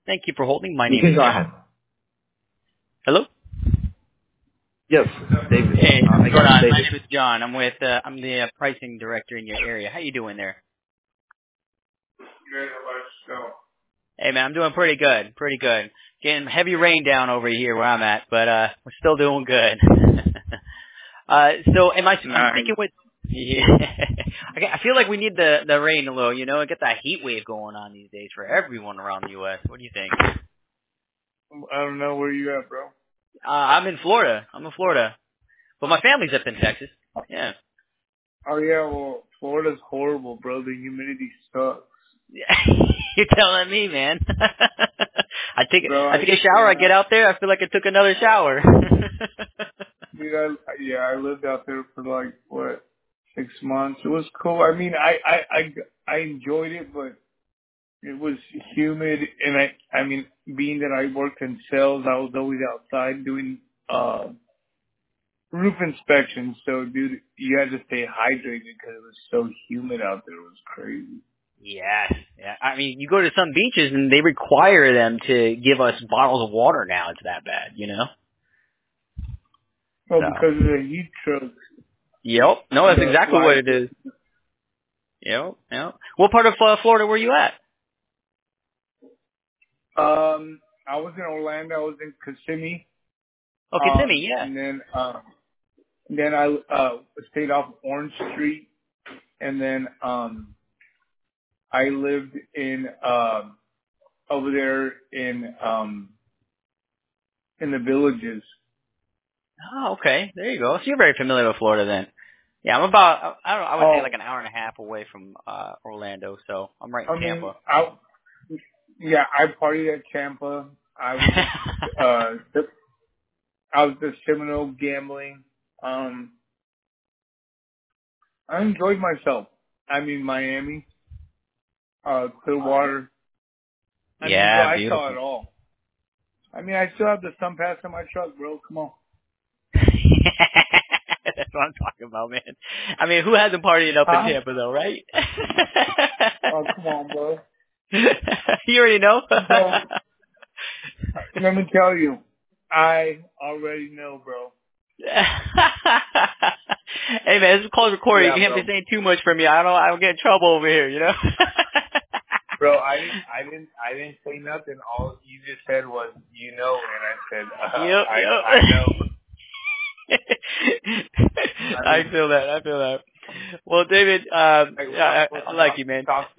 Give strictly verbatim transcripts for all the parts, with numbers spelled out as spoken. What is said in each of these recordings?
Thank you for holding. My You name can is go John. ahead. Hello? Yes, David. Hey, Uh, what's going again, on? My David. name is John. I'm with, uh, I'm the uh, pricing director in your area. How you doing there? Good, how about yourself? Hey, man, I'm doing pretty good. Pretty good. Getting heavy rain down over here where I'm at, but uh we're still doing good. uh, so am I, I'm Nice. speaking with, yeah. I I feel like we need the, the rain a little, you know, get that heat wave going on these days for everyone around the U S. What do you think? I don't know where you at, bro. Uh, I'm in Florida. I'm in Florida. But my family's up in Texas. Yeah. Oh yeah, well, Florida's horrible, bro. The humidity sucks. You're telling me, man. I take Bro, I I take a shower, I get cannot. out there, I feel like I took another shower. Dude, I, yeah, I lived out there for like, what, six months. It was cool. I mean, I, I, I, I enjoyed it, but it was humid. And I, I mean, being that I worked in sales, I was always outside doing, uh, roof inspections. So, dude, you had to stay hydrated because it was so humid out there. It was crazy. Yes. Yeah. I mean, you go to some beaches and they require them to give us bottles of water now. It's that bad, you know? Well, So. because of the heat trucks. Yep. No, that's The exactly what flight. it is. Yep. Yep. What part of uh, Florida were you at? Um, I was in Orlando. I was in Kissimmee. Oh, Um, Kissimmee, yeah. and then, uh, then I, uh, stayed off Orange Street. And then, um, I lived in, um, over there in, um, in the Villages. Oh, okay. There you go. So you're very familiar with Florida then. Yeah, I'm about, I don't know, I would say Oh, like an hour and a half away from uh Orlando, so I'm right in I mean, Tampa. I, yeah, I partied at Tampa. I was at, uh, the, I was at Seminole gambling. Um, I enjoyed myself. I mean, Miami, uh, Clearwater. I mean, bro, Yeah, I saw beautiful. it all. I mean, I still have the sun pass on my truck, bro. Come on. That's what I'm talking about, man. I mean, who hasn't partied up in Huh? Tampa though, right? Oh, come on, bro. You already know. Bro, let me tell you. I already know, bro. Hey man, this is called recording. You Yeah, can't bro. be saying too much for me. I don't. I don't get in trouble over here, you know. Bro, I didn't, I didn't, I didn't say nothing. All you just said was, you know, and I said, uh, Yep, I, yep. I know. I I mean, feel that. I feel that. Well, David, um, like, I, what, I like talk, you, man. talk,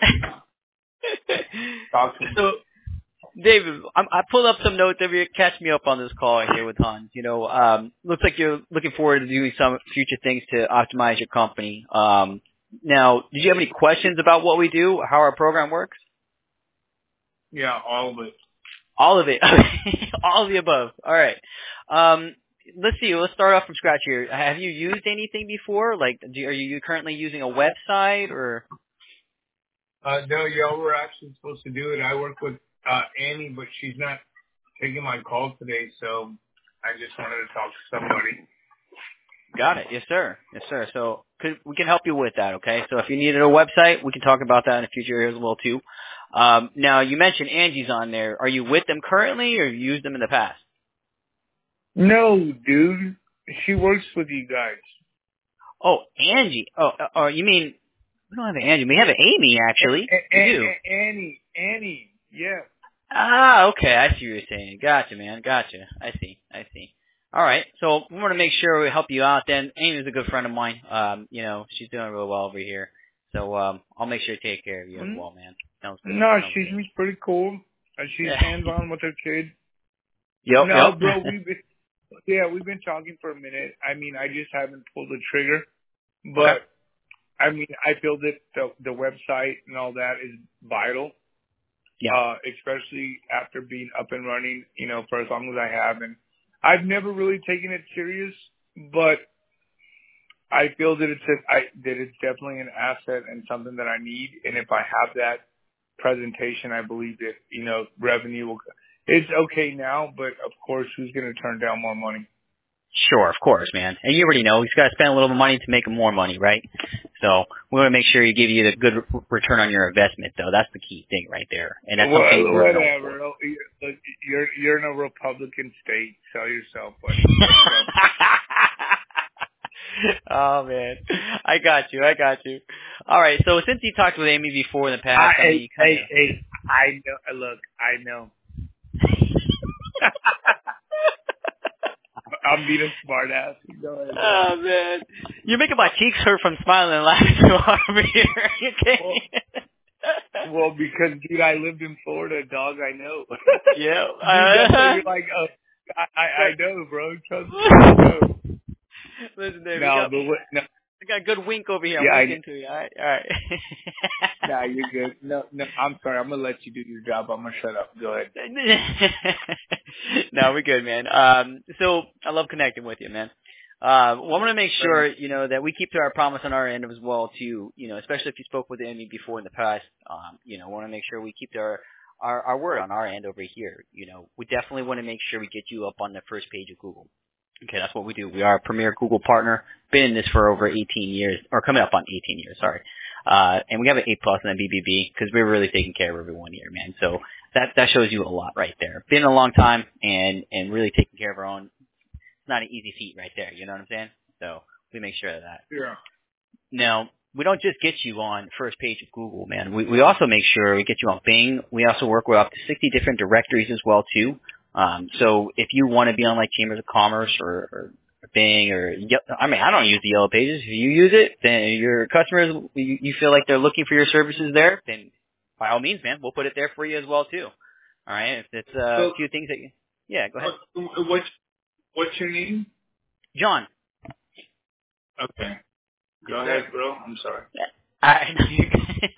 talk to me. So, David, I'm, I pulled up some notes over here. Catch me up on this call here with Hans. You know, um, looks like you're looking forward to doing some future things to optimize your company. Um, now, did you have any questions about what we do, how our program works? Yeah, all of it. All of it. All of the above. All right. Um, let's see. Let's start off from scratch here. Have you used anything before? Like, do, are you currently using a website or? Uh, no, y'all were actually supposed to do it. I work with, uh, Annie, but she's not taking my call today, so I just wanted to talk to somebody. Got it. Yes, sir. Yes, sir. So could, we can help you with that, okay? So if you needed a website, we can talk about that in the future here as well, too. Um, now, you mentioned Angie's on there. Are you with them currently or you used them in the past? No, dude. She works with you guys. Oh, Angie. Oh, uh, oh, you mean, we don't have an Angie. We have an Amy, actually. A- A- We do. A- Annie, Annie, yeah. Ah, okay. I see what you're saying. Gotcha, man. Gotcha. I see. I see. All right. So we want to make sure we help you out. Then Amy's a good friend of mine. Um, you know, she's doing real well over here. So um, I'll make sure to take care of you as Mm, well, man. Sounds good. No, Sounds she good. seems pretty cool. And she's Yeah. hands-on with her kid. Yep. No, Yep. bro, we've been, yeah, we've been talking for a minute. I mean, I just haven't pulled the trigger. Okay. But, I mean, I feel that the, the website and all that is vital. Yeah. Uh, especially after being up and running, you know, for as long as I have. And I've never really taken it serious, but I feel that it's a, I, that it's definitely an asset and something that I need. And if I have that presentation, I believe that, you know, revenue will, it's okay now, but of course, who's going to turn down more money? Sure, of course, man. And you already know he's got to spend a little money to make more money, right? So we want to make sure you give you the good re- return on your investment, though. That's the key thing right there. And that's well, something we're known whatever. for. Look, you're you're in a Republican state. Sell yourself, buddy. Oh man, I got you. I got you. All right. So since you talked with Amy before in the past, I, I mean, you hey, kinda... hey, hey, I know. Look, I know. I'm being a smart ass. Go ahead. Oh man, you're making my cheeks hurt from smiling and laughing so hard over here. You kidding? Well, well, because dude, I lived in Florida, dog. I know. Yeah. Dude, that's why you're like, uh, I, I, I know, bro. Trust me. I know. Listen, Dave, No, we got, but what, no. I got a good wink over here. Yeah, I'm I- winking to you. All right. All right. Nah, you're good. No, no, I'm sorry. I'm gonna let you do your job. I'm gonna shut up. Go ahead. No, we're good, man. Um, so I love connecting with you, man. Uh, well, I want to make sure, you know, that we keep to our promise on our end as well, too, you know, especially if you spoke with Amy before in the past, um, you know, want to make sure we keep to our, our, our word on our end over here. You know, we definitely want to make sure we get you up on the first page of Google. Okay, that's what we do. We are a premier Google partner. Been in this for over eighteen years, or coming up on eighteen years, sorry. Uh, and we have an A plus in the B B B because we're really taking care of everyone here, man. So that that shows you a lot right there. Been a long time and and really taking care of our own. It's not an easy feat right there. You know what I'm saying? So we make sure of that. Yeah. Now, we don't just get you on first page of Google, man. We we also make sure we get you on Bing. We also work with up to sixty different directories as well too. Um, so if you want to be on like Chambers of Commerce or, or Bing or I mean I don't use the Yellow Pages. If you use it, then your customers you, you feel like they're looking for your services there, then by all means, man, we'll put it there for you as well too. All right, if it's uh, So, a few things that you yeah, go ahead, what, what's what's your name? John. Okay. Go Yes, ahead, sir. bro. I'm sorry. I know you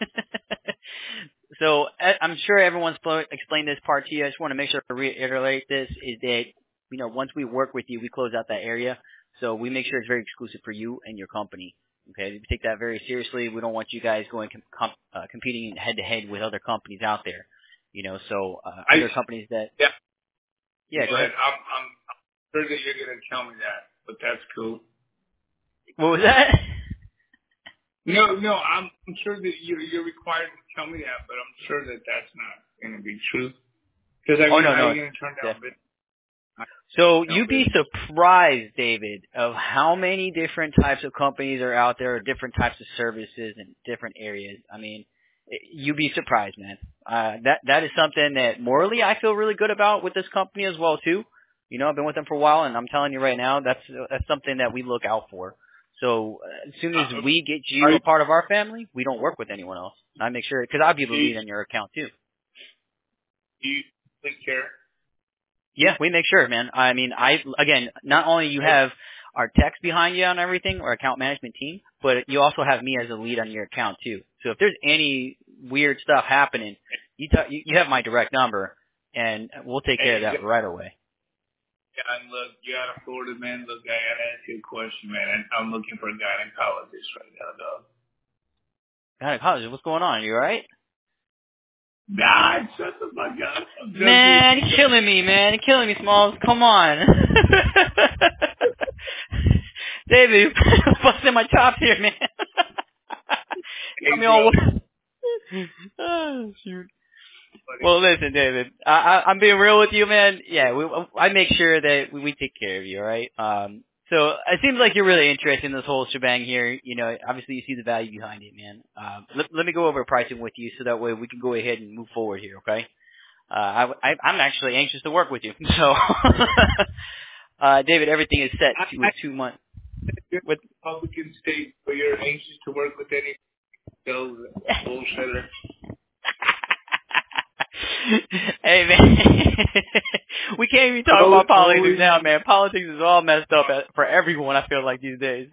So I- I'm sure everyone's splo- explained this part to you. I just want to make sure to reiterate this is that, you know, once we work with you, we close out that area. So we make sure it's very exclusive for you and your company. Okay, we take that very seriously. We don't want you guys going com- com- uh, competing head to head with other companies out there. You know, so uh, I, other companies that yeah. yeah, go ahead. I'm, I'm sure that you're gonna tell me that, but that's cool. What was that? No, no, I'm, I'm sure that you're, you're required to tell me that, but I'm sure that that's not going to be true. Because I mean, Oh no, how no. are you going to turn down business? So you'd be surprised, David, of how many different types of companies are out there, different types of services in different areas. I mean, you'd be surprised, man. Uh, that that is something that morally I feel really good about with this company as well too. You know, I've been with them for a while, and I'm telling you right now, that's that's something that we look out for. So uh, as soon as we get you a part of our family, we don't work with anyone else. I make sure because I'll be the lead on your account too. Do you take care? Yeah, we make sure, man. I mean, I again, not only you have our techs behind you on everything, our account management team, but you also have me as a lead on your account too. So if there's any weird stuff happening, you t- you you have my direct number, and we'll take care of that right away. Yeah, and look, you're out of Florida, man. Look, I gotta ask you a question, man. I'm looking for a gynecologist right now, dog. Gynecologist, what's going on? You all right? Nah, shut the fuck up. Man, you're killing me, man. You're killing me, Smalls. Come on. David, you're busting my chops here, man. Got me all... Oh, shoot. Well, listen, David. I, I, I'm being real with you, man. Yeah, we, I make sure that we, we take care of you, all right? Um, so it seems like you're really interested in this whole shebang here. You know, obviously you see the value behind it, man. Um, let, let me go over pricing with you so that way we can go ahead and move forward here, okay? Uh, I, I, I'm actually anxious to work with you. So, uh, David, everything is set to a two month. With Republican state, but you're anxious to work with any those bullshitter. Hey man, we can't even talk about politics now, man. Politics is all messed up at, for everyone. I feel like these days.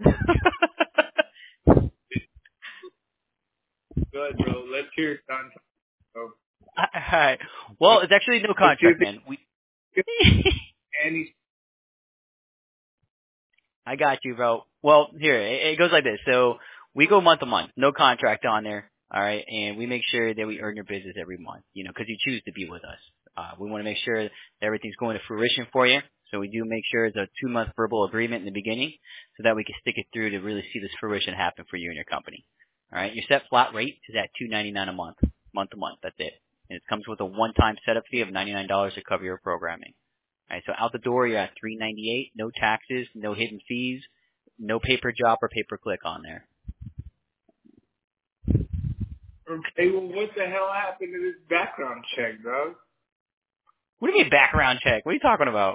Good, bro. Let's hear it, Don. All right. Well, it's actually no contract, man. We. Any. I got you, bro. Well, here it, it goes like this. So we go month to month, no contract on there. All right, and we make sure that we earn your business every month, you know, because you choose to be with us. Uh, we want to make sure that everything's going to fruition for you. So we do make sure it's a two-month verbal agreement in the beginning so that we can stick it through to really see this fruition happen for you and your company. All right, your set flat rate is at two ninety-nine a month, month to month. That's it. And it comes with a one-time setup fee of ninety-nine dollars to cover your programming. All right, so out the door, you're at three ninety-eight, no taxes, no hidden fees, no pay-per job or pay-per-click on there. Okay, well, what the hell happened to this background check, dog? What do you mean background check? What are you talking about?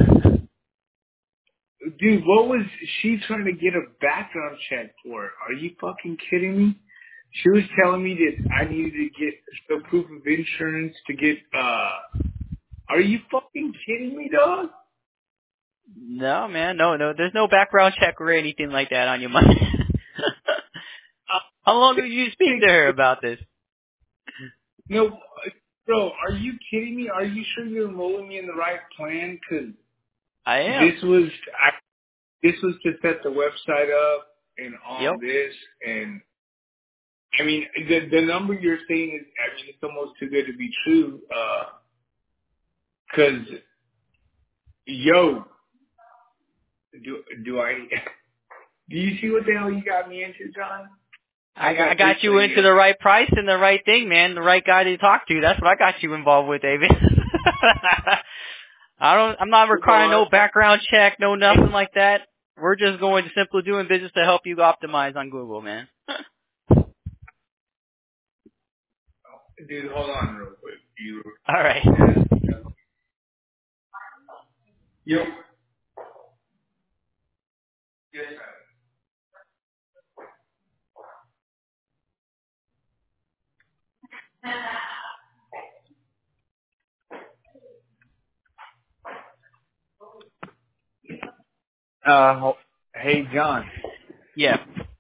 Dude, what was she trying to get a background check for? Are you fucking kidding me? She was telling me that I needed to get some proof of insurance to get, uh, are you fucking kidding me, dog? No, man, no, no, there's no background check or anything like that on your money. How long did you speak to her about this? No, bro, are you kidding me? Are you sure you're enrolling me in the right plan? Cause I am. This was, I, this was to set the website up and all Yep. this, and I mean, the the number you're saying is, I mean, it's almost too good to be true. Uh, cause, yo, do do I? Do you see what the hell you got me into, John? I, I got, I got you into the right price and the right thing, man. The right guy to talk to. That's what I got you involved with, David. I don't. I'm not requiring no background check, no nothing like that. We're just going to simply doing business to help you optimize on Google, man. Dude, hold on real quick. You. All right. Yo. Yes. Uh, hey, John. Yeah.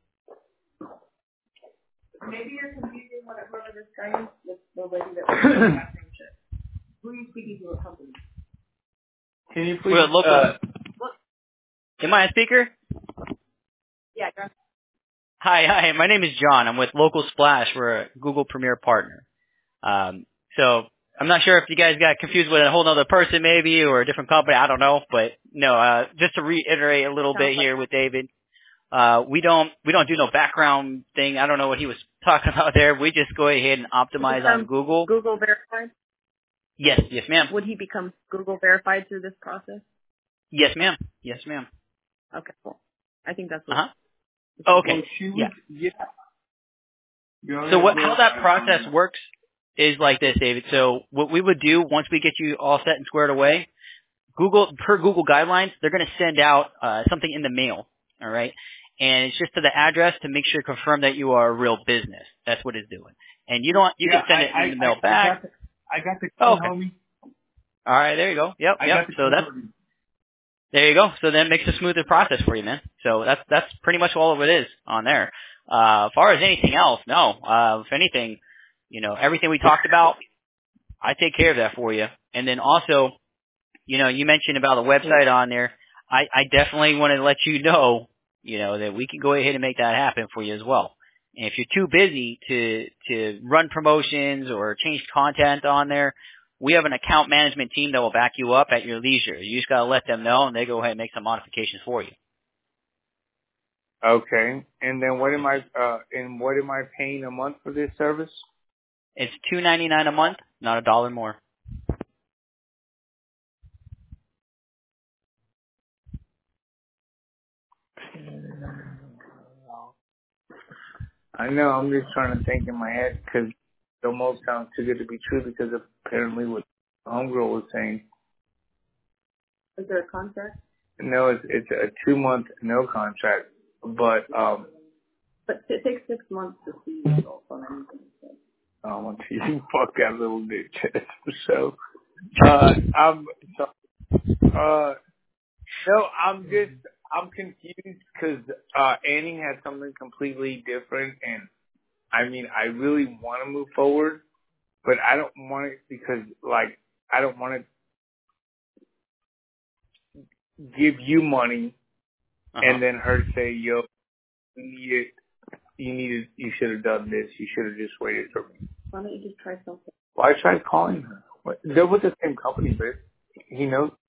Maybe you're confusing what whoever this guy is with the lady that was doing that same shit. Who are you speaking to? What company? Can you please? We're local. Uh, Am I a speaker? Yeah, go. Hi, hi. My name is John. I'm with Local Splash. We're a Google Premier partner. Um, so I'm not sure if you guys got confused with a whole other person maybe or a different company. I don't know. But no, uh, just to reiterate a little Sounds bit like- here with David, uh, we don't, we don't do no background thing. I don't know what he was talking about there. We just go ahead and optimize on Google. Google verified? Yes, yes ma'am. Would he become Google verified through this process? Yes ma'am. Yes ma'am. Okay, cool. I think that's what. Uh-huh. Oh, okay. well, she was, Yeah. yeah. So what, how that process works is like this, David. So what we would do once we get you all set and squared away, Google, per Google guidelines, they're going to send out uh, something in the mail, all right? And it's just to the address to make sure, confirm that you are a real business. That's what it's doing. And you don't, you yeah, can send it I, in the mail I, back. I got the, I got the Oh, key, okay. homie. All right, there you go. Yep, I yep. got the So key, that's, homie. there you go. So then it makes a smoother process for you, man. So that's that's pretty much all of it is on there. Uh, as far as anything else, no. Uh, if anything, you know, everything we talked about, I take care of that for you. And then also, you know, you mentioned about the website on there. I, I definitely want to let you know, you know, that we can go ahead and make that happen for you as well. And if you're too busy to to run promotions or change content on there, we have an account management team that will back you up at your leisure. You just got to let them know, and they go ahead and make some modifications for you. Okay, and then what am I? Uh, and what am I paying a month for this service? It's two ninety-nine a month, not a dollar more. I know. I'm just trying to think in my head because it almost sounds too good to be true because apparently what Homegirl was saying. Is there a contract? No, it's it's a two month no contract, but um. But it takes six months to see results on anything. So. I want to you fuck that little bitch. So, uh, I'm so, uh, no, I'm just I'm confused because uh, Annie had something completely different, and I mean I really want to move forward, but I don't want it because like I don't want to give you money Uh-huh. and then her say, "Yo, you needed, you needed, you should have done this. You should have just waited for me." Why don't you just try something? Well, I tried calling her. They're with the same company, but he knows.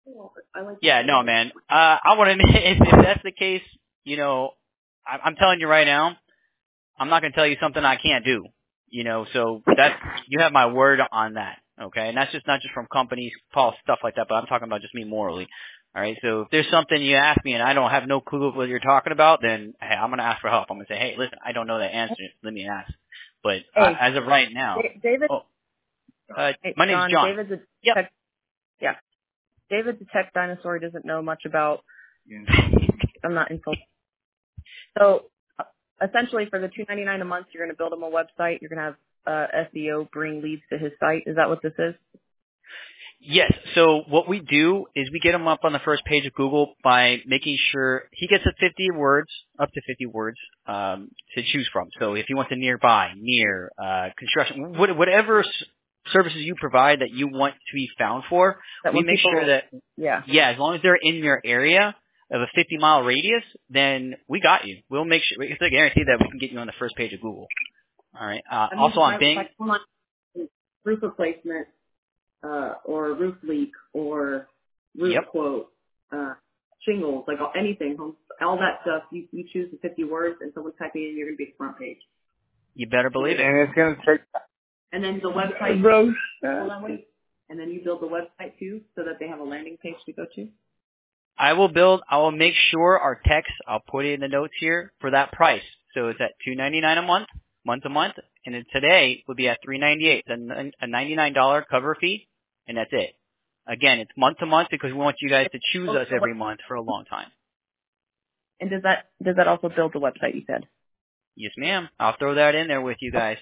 I like Yeah, no, man. Uh, I want to. If, if that's the case, you know, I, I'm telling you right now, I'm not going to tell you something I can't do. You know, so that's you have my word on that. Okay, and that's just not just from companies, Paul, stuff like that, but I'm talking about just me morally. All right, so if there's something you ask me and I don't have no clue what you're talking about, then hey, I'm going to ask for help. I'm going to say, hey, listen, I don't know that answer. Let me ask. But Hey, uh, as of right now, David. oh, uh, Hey, my name's John. John. David's a Yep. tech, yeah. David's a tech dinosaur. He doesn't know much about. I'm not insulted. So uh, essentially, for the two ninety-nine a month, you're going to build him a website. You're going to have uh, S E O bring leads to his site. Is that what this is? Yes. So what we do is we get him up on the first page of Google by making sure he gets a fifty words, up to fifty words, um, to choose from. So if he wants a nearby, near, uh, construction, what- whatever s- services you provide that you want to be found for, That we when make people, sure that, yeah. yeah, as long as they're in your area of a fifty mile radius, then we got you. We'll make sure, it's a guarantee that we can get you on the first page of Google. All right. Uh, I mean, also on my- Bing. like, come on, roof replacement, uh, or roof leak, or roof Yep. quote, uh, shingles, like all, anything, home, all that stuff. You you choose the fifty words, and someone's typing in, you're gonna be at the front page. You better believe it. And it's gonna take. And then the website, Bro, hold on, wait. And then you build the website too, so that they have a landing page to go to. I will build, I will make sure our text, I'll put it in the notes here for that price. So it's at two ninety-nine a month, month to month, and then today would be at three ninety-eight. It's a ninety-nine dollars cover fee, and that's it. Again, it's month to month because we want you guys to choose us every month for a long time. And does that does that also build the website? You said. Yes, ma'am. I'll throw that in there with you guys.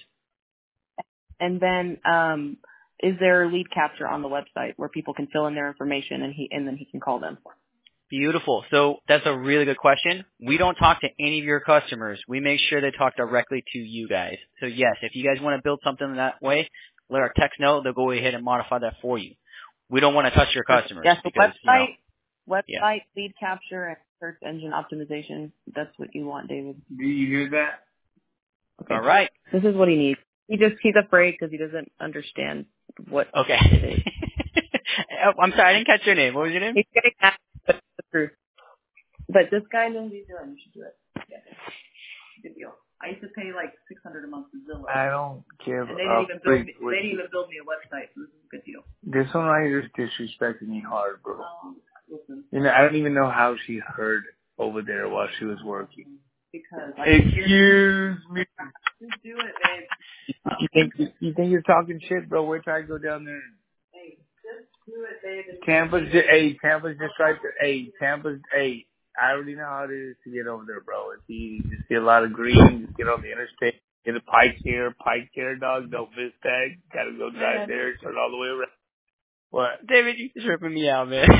And then, um, is there lead capture on the website where people can fill in their information and he and then he can call them? Beautiful. So that's a really good question. We don't talk to any of your customers. We make sure they talk directly to you guys. So yes, if you guys want to build something that way, let our techs know. They'll go ahead and modify that for you. We don't want to touch your customers. Yes, the because, website, you know, website, yeah. lead capture, and search engine optimization. That's what you want, David. do you hear that? Okay. All right. This is what he needs. He just he's afraid because he doesn't understand what Okay. it is. Oh, I'm sorry, I didn't catch your name. What was your name? He's getting at but it's the truth. But this guy knows what he's doing. You should do it. Yeah. Good deal. I used to pay like six hundred a month to Zillow. I don't give And they a didn't even build freak me, what they didn't you- even build me a website, so this is a good deal. This one right here is disrespecting me hard, bro. Um, listen, You know, I don't even know how she heard over there while she was working. because I Excuse me. just do it, babe. You think you think you're talking shit, bro? Wait till I go down there. Hey, just do it, babe. And Tampa's just, hey, Tampa's just right there. Hey, Tampa's, hey, I already know how it is to get over there, bro. It's easy. Just get a lot of green, just get on the interstate, get a pike here, pike there, dog. Don't miss that. Gotta go drive there, turn all the way around. What? David, you're just ripping me out, man.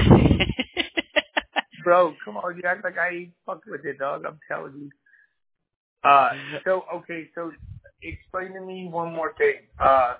Bro, come on, you act like I ain't fucking with it, dog. I'm telling you. Uh, so, okay, so explain to me one more thing. Uh,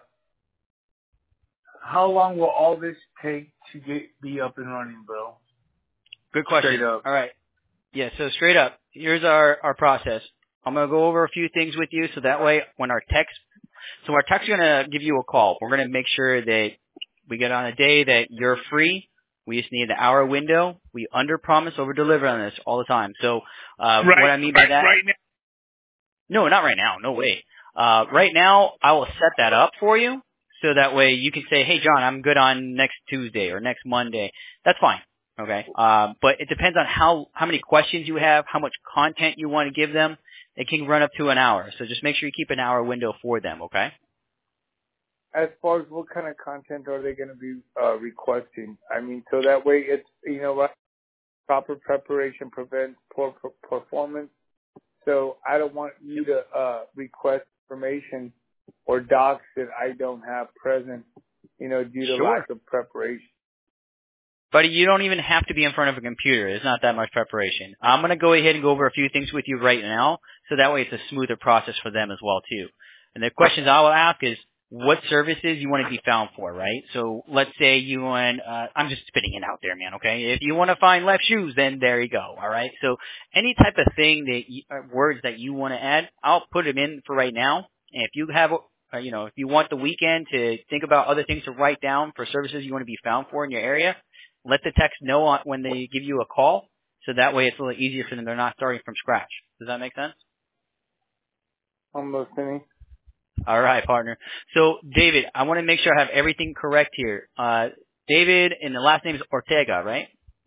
how long will all this take to get be up and running, bro? Good question. Straight up. All right. Yeah, so straight up, here's our, our process. I'm going to go over a few things with you so that way when our techs, so our techs are going to give you a call. We're going to make sure that we get on a day that you're free. We just need an hour window. We under promise, over deliver on this all the time. So, uh, Right, what I mean by right, that, right now. no, not right now. No way. Uh, right now, I will set that up for you so that way you can say, hey, John, I'm good on next Tuesday or next Monday. That's fine. Okay. Um, but it depends on how, how many questions you have, how much content you want to give them. It can run up to an hour. So just make sure you keep an hour window for them. Okay. As far as what kind of content are they going to be uh, requesting? I mean, so that way it's, you know what, proper preparation prevents poor per- performance. So I don't want you to uh, request information or docs that I don't have present, you know, due to Sure. lack of preparation. Buddy, you don't even have to be in front of a computer. It's not that much preparation. I'm going to go ahead and go over a few things with you right now, so that way it's a smoother process for them as well, too. And the questions I will ask is, what services you want to be found for, right? So let's say you want, uh, I'm just spitting it out there, man, okay? If you want to find left shoes, then there you go, all right? So any type of thing that you, uh, words that you want to add, I'll put them in for right now. And if you have, uh, you know, if you want the weekend to think about other things to write down for services you want to be found for in your area, let the techs know on, when they give you a call, so that way it's a little easier for them. They're not starting from scratch. Does that make sense? I'm listening. All right, partner. So, David, I want to make sure I have everything correct here. Uh, David, and the last name is Ortega, right?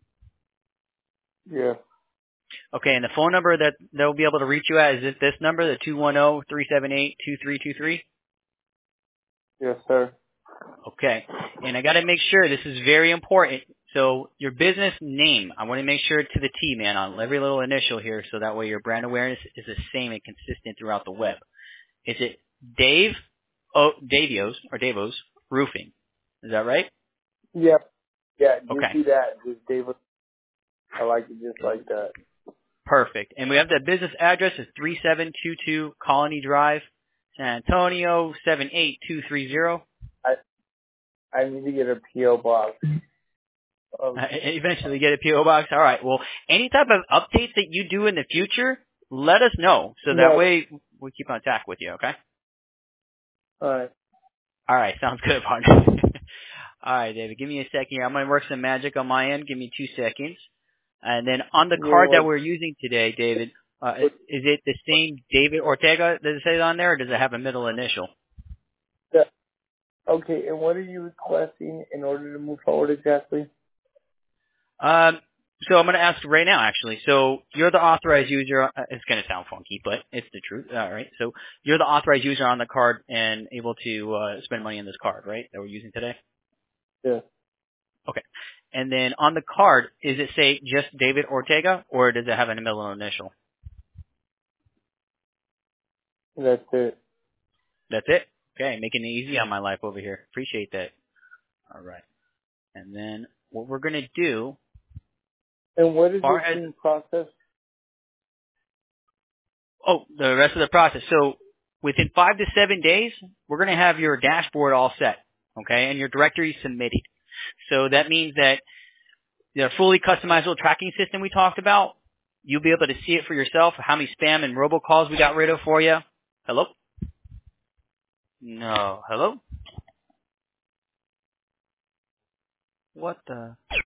Yeah. Okay, and the phone number that they'll be able to reach you at, is it this number, the two one zero, three seven eight, two three two three? Yes, sir. Okay, and I got to make sure, this is very important. So your business name, I want to make sure to the T, man, on every little initial here, so that way your brand awareness is the same and consistent throughout the web. Is it Dave, oh, Davios, or Davos Roofing? Is that right? Yep. Yeah, just Okay. do that. Just David. I like it just like that. Perfect. And we have the business address is three seven two two Colony Drive, San Antonio, seven eight two three zero. I I need to get a P O box. Um, Uh, eventually get a P O box. All right. Well, any type of updates that you do in the future, let us know. So that No. way we keep on track with you, okay? all right. All right. Sounds good, partner. All right, David. Give me a second here. I'm going to work some magic on my end. Give me two seconds. And then on the card Yeah, that we're using today, David, uh, is it the same David Ortega that it says on there, or does it have a middle initial? yeah. Okay, and what are you requesting in order to move forward exactly? Um, so I'm going to ask right now, actually. So you're the authorized user. Uh, it's going to sound funky, but it's the truth. All right. So you're the authorized user on the card and able to uh, spend money on this card, right, that we're using today? Yeah. Okay. And then on the card, is it say just David Ortega, or does it have a middle initial? That's it. That's it? Okay, making it easy on my life over here. Appreciate that. All right. And then what we're going to do, And what is far this as, being processed? oh, the rest of the process. So within five to seven days, we're going to have your dashboard all set, okay, and your directory submitted. So that means that the fully customizable tracking system we talked about, you'll be able to see it for yourself, how many spam and robocalls we got rid of for you. Hello? No. Hello? What the?